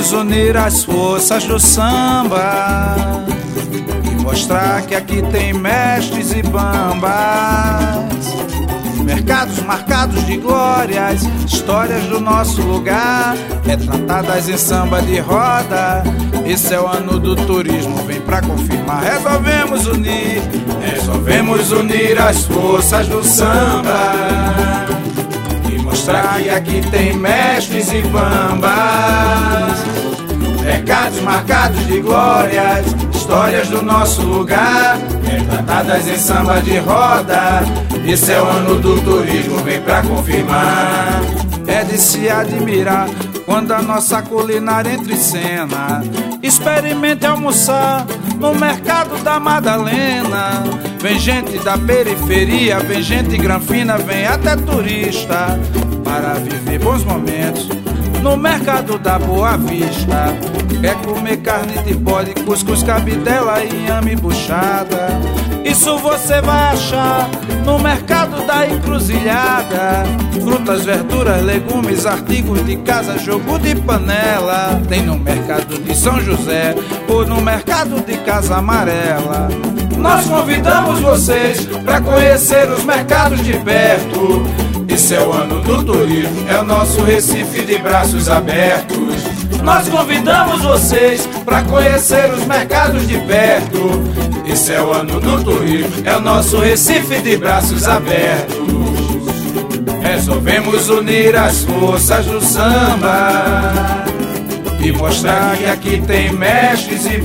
Resolvemos unir as forças do samba e mostrar que aqui tem mestres e bambas, mercados marcados de glórias, histórias do nosso lugar, retratadas em samba de roda. Esse é o ano do turismo, vem pra confirmar. Resolvemos unir as forças do samba e mostrar que aqui tem mestres e bambas, mercados marcados de glórias, histórias do nosso lugar, retratadas em samba de roda. Esse é o ano do turismo, vem pra confirmar. É de se admirar quando a nossa culinária entra em cena. Experimente almoçar no mercado da Madalena. Vem gente da periferia, vem gente granfina, vem até turista para viver bons momentos no mercado da Boa Vista. Quer comer carne de bode, cuscuz, cabidela e inhame buchada? Isso você vai achar no mercado da Encruzilhada. Frutas, verduras, legumes, artigos de casa, jogo de panela. Tem no mercado de São José ou no mercado de Casa Amarela. Nós convidamos vocês para conhecer os mercados de perto. Esse é o ano do turismo, é o nosso Recife de braços abertos. Nós convidamos vocês para conhecer os mercados de perto. Esse é o ano do turismo, é o nosso Recife de braços abertos. Resolvemos unir as forças do samba e mostrar que aqui tem mestres e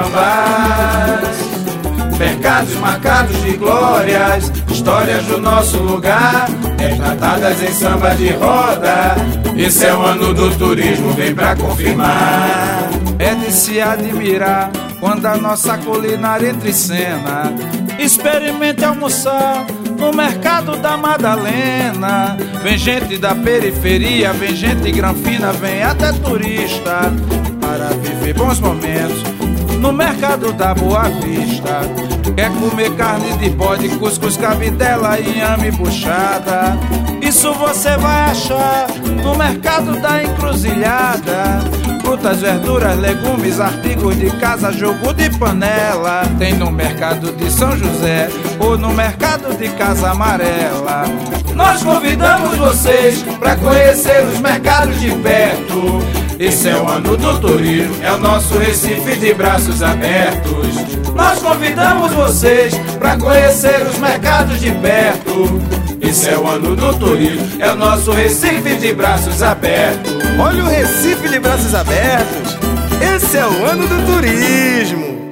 bambas, mercados marcados de glórias, histórias do nosso lugar, retratadas em samba de roda. Esse é o ano do turismo, vem pra confirmar. É de se admirar quando a nossa culinária entra em cena. Experimente almoçar no mercado da Madalena. Vem gente da periferia, vem gente granfina, vem até turista para viver bons momentos no mercado da Boa Vista. Quer comer carne de bode, cuscuz, cabidela e inhame buchada? Isso você vai achar no mercado da Encruzilhada. Frutas, verduras, legumes, artigos de casa, jogo de panela. Tem no mercado de São José ou no mercado de Casa Amarela. Nós convidamos vocês para conhecer os mercados de perto. Esse é o ano do turismo, é o nosso Recife de braços abertos. Nós convidamos vocês para conhecer os mercados de perto. Esse é o ano do turismo, é o nosso Recife de braços abertos. Olha o Recife de braços abertos, esse é o ano do turismo.